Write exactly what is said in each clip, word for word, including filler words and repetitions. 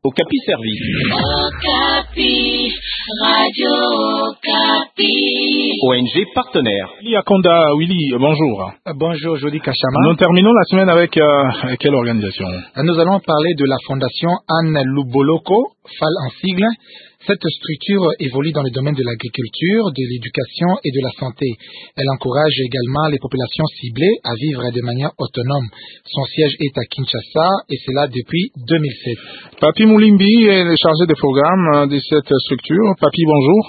Okapi Service. Okapi, Radio Okapi. O N G partenaire. Willy Akonda, Willy, bonjour. Bonjour, Jody Kachama. Nous terminons la semaine avec euh, quelle organisation? Nous allons parler de la fondation Anne Luboloko, F A L en sigle. Cette structure évolue dans le domaine de l'agriculture, de l'éducation et de la santé. Elle encourage également les populations ciblées à vivre de manière autonome. Son siège est à Kinshasa et c'est là depuis deux mille sept. Papi Moulimbi est le chargé de programme de cette structure. Papi, bonjour.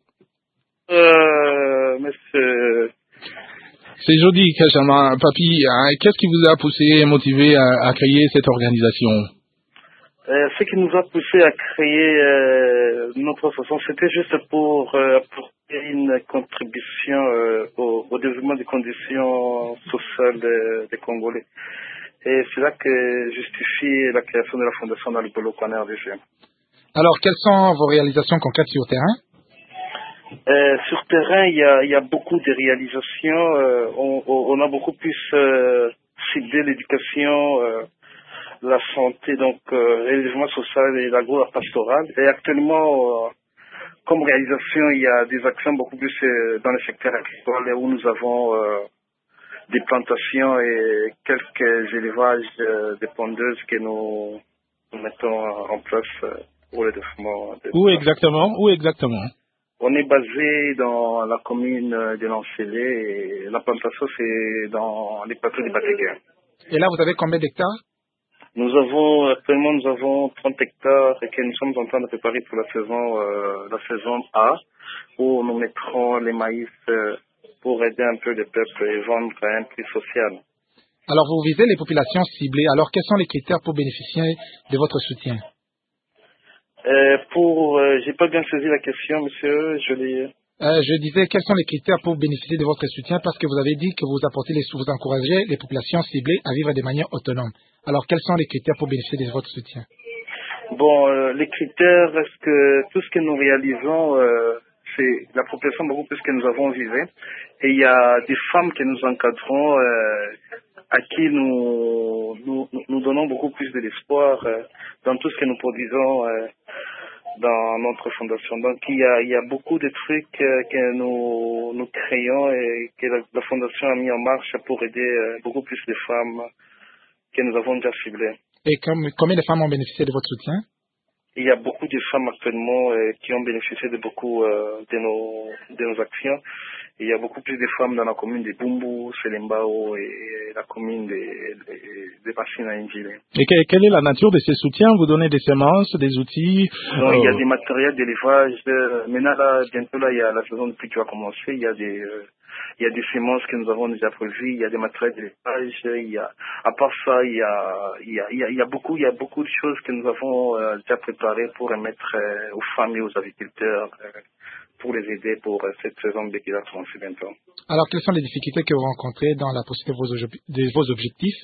Euh, monsieur... C'est Jody Kachama. Papi, qu'est-ce qui vous a poussé et motivé à, à créer cette organisation? Euh, ce qui nous a poussé à créer euh, notre association, c'était juste pour euh, apporter une contribution euh, au, au développement des conditions sociales des, des Congolais. Et c'est là que justifie la création de la fondation dans le Boloko en R D C. Alors, quelles sont vos réalisations concrètes sur terrain? Euh, sur terrain, il y a, il y a beaucoup de réalisations. Euh, on, on a beaucoup plus euh, ciblé l'éducation, euh, la santé, donc euh, et le développement social et l'agro-pastoral. Et actuellement, euh, comme réalisation, il y a des actions beaucoup plus euh, dans le secteur agricole où nous avons euh, des plantations et quelques élevages euh, de pondeuses que nous, nous mettons en place euh, pour le développement. Où exactement? Où exactement? On est basé dans la commune de Lancélé et la plantation c'est dans les plateaux de Batéguin. Et là, vous avez combien d'hectares? Nous avons, actuellement, nous avons trente hectares et que nous sommes en train de préparer pour la saison, euh, la saison A, où nous mettrons les maïs euh, pour aider un peu le peuple et vendre à un prix social. Alors, vous visez les populations ciblées. Alors, quels sont les critères pour bénéficier de votre soutien? Euh, pour, euh, j'ai pas bien saisi la question, monsieur, je l'ai... Euh, je disais, quels sont les critères pour bénéficier de votre soutien parce que vous avez dit que vous apportez les, vous encouragez les populations ciblées à vivre de manière autonome. Alors, quels sont les critères pour bénéficier de votre soutien? Bon, euh, les critères, est-ce que tout ce que nous réalisons, euh, c'est la population beaucoup plus que nous avons visé. Et il y a des femmes que nous encadrons, euh, à qui nous, nous, nous donnons beaucoup plus de l'espoir euh, dans tout ce que nous produisons euh, dans notre fondation. Donc il y a, il y a beaucoup de trucs euh, que nous, nous créons et que la, la fondation a mis en marche pour aider euh, beaucoup plus de femmes que nous avons déjà ciblées. Et comme, combien de femmes ont bénéficié de votre soutien? Il y a beaucoup de femmes actuellement euh, qui ont bénéficié de beaucoup euh, de, nos, de nos actions. Il y a beaucoup plus de femmes dans la commune de Bumbu, Selembao et la commune de, de, de Bassina Indjile. Et que, quelle est la nature de ces soutiens? Vous donnez des semences, des outils? Donc, euh... il y a des matériels d'élevage. Euh, maintenant, là, bientôt, là, il y a la saison de pluie qui va commencer. Il y a des, euh, il y a des semences que nous avons déjà prévues. Il y a des matériels d'élevage. Il y a, à part ça, il y a, il y a, il y a, il y a beaucoup, il y a beaucoup de choses que nous avons euh, déjà préparées pour remettre euh, aux femmes et aux agriculteurs. Euh, pour les aider pour cette saison qui va commencer bientôt. Alors, quelles sont les difficultés que vous rencontrez dans la poursuite de vos, ob- de vos objectifs?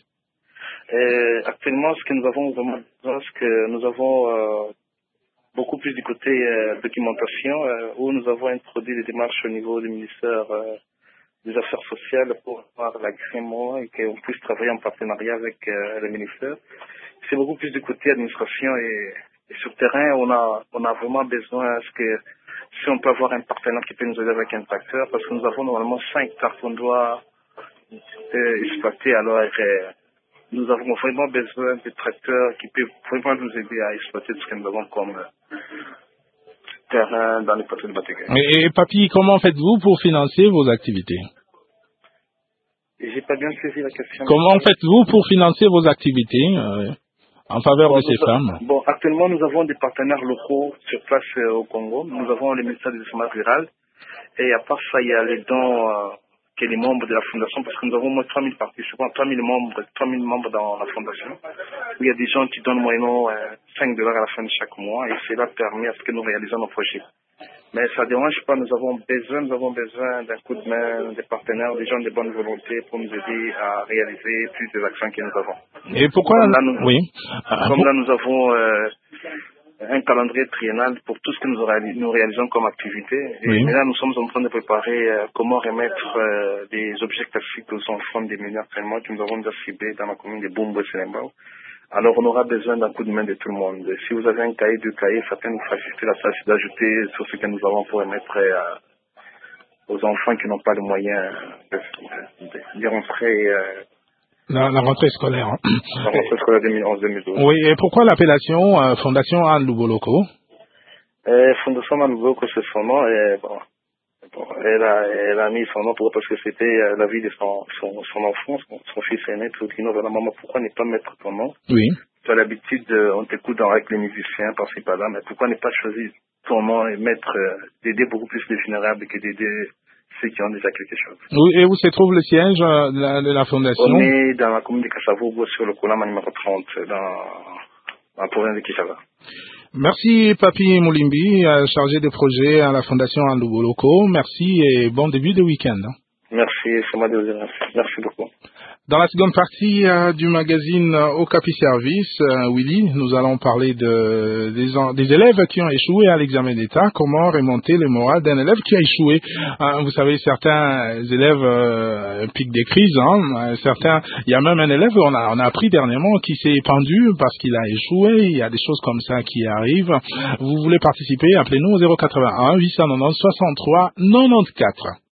euh, Actuellement, ce que nous avons vraiment besoin, c'est que nous avons euh, beaucoup plus du côté euh, documentation, euh, où nous avons introduit des démarches au niveau du ministère euh, des Affaires sociales pour avoir l'agrément et qu'on puisse travailler en partenariat avec euh, le ministère. C'est beaucoup plus du côté administration et, et sur le terrain, on a, on a vraiment besoin à ce que si on peut avoir un partenaire qui peut nous aider avec un tracteur, parce que nous avons normalement cinq hectares qu'on doit euh, exploiter. Alors, euh, nous avons vraiment besoin de tracteurs qui peuvent vraiment nous aider à exploiter tout ce que nous avons comme euh, terrain dans les plateaux de Batéguin. Et, et Papi, comment faites-vous pour financer vos activités? J'ai pas bien saisi la question. Comment faites-vous pour financer vos activités euh, en faveur bon, de ces a, femmes? Bon, actuellement, nous avons des partenaires locaux sur place euh, au Congo. Nous avons le ministère du développement rural. Et à part ça, il y a les dons euh, que les membres de la fondation, parce que nous avons au moins trois mille participants, trois mille membres, trois mille membres dans la fondation. Il y a des gens qui donnent moyennement euh, cinq dollars à la fin de chaque mois. Et cela permet à ce que nous réalisons nos projets. Mais ça ne dérange pas, nous avons besoin, nous avons besoin d'un coup de main, des partenaires, des gens de bonne volonté pour nous aider à réaliser plus des actions que nous avons. Et pourquoi Comme là, nous, oui. comme là, nous avons euh, un calendrier triennal pour tout ce que nous, réalis- nous réalisons comme activité. Et Oui. là, nous sommes en train de préparer euh, comment remettre euh, des objets classiques aux enfants des mineurs actuellement que nous avons déjà ciblés dans la commune de Bumbu et Selembao. Alors on aura besoin d'un coup de main de tout le monde. Si vous avez un cahier, deux cahiers, ça peut nous faciliter la tâche d'ajouter sur ce que nous avons pour remettre euh, aux enfants qui n'ont pas les moyens de, de, de rentrer euh, La, la rentrée scolaire. Hein. la rentrée scolaire deux mille onze deux mille douze. Oui, et pourquoi l'appellation euh, Fondation Anne Luboloko? Euh, Fondation Anne Luboloko, c'est son nom. Et, bon, bon, elle, a, elle a mis son nom pour, parce que c'était euh, la vie de son, son, son enfant, son, son fils aîné. Tout le monde, maman, pourquoi ne pas mettre ton nom? Oui. Tu as l'habitude, euh, on t'écoute dans, avec les musiciens, par-ci par-là, mais pourquoi ne pas choisir ton nom et mettre, euh, d'aider beaucoup plus les vulnérables que d'aider ceux qui ont déjà quelque chose. Oui, et où se trouve le siège euh, de, la, de la fondation? On est dans la commune de Kassavogo, sur le Kolama numéro trente, dans, dans la province de Kinshasa. Merci Papi Moulimbi, euh, chargé de projet à la fondation Anne Luboloko. Merci et bon début de week-end. Hein. Merci, c'est moi de vous dire merci. Merci beaucoup. Dans la seconde partie euh, du magazine euh, Okapi Service, euh, Willy, nous allons parler de, des, en, des élèves qui ont échoué à l'examen d'État. Comment remonter le moral d'un élève qui a échoué? euh, Vous savez, certains élèves euh, piquent des crises. Hein, certains, il y a même un élève, on a, on a appris dernièrement, qui s'est pendu parce qu'il a échoué. Il y a des choses comme ça qui arrivent. Vous voulez participer? Appelez-nous au zéro quatre-vingt-un huit cent quatre-vingt-onze soixante-trois quatre-vingt-quatorze.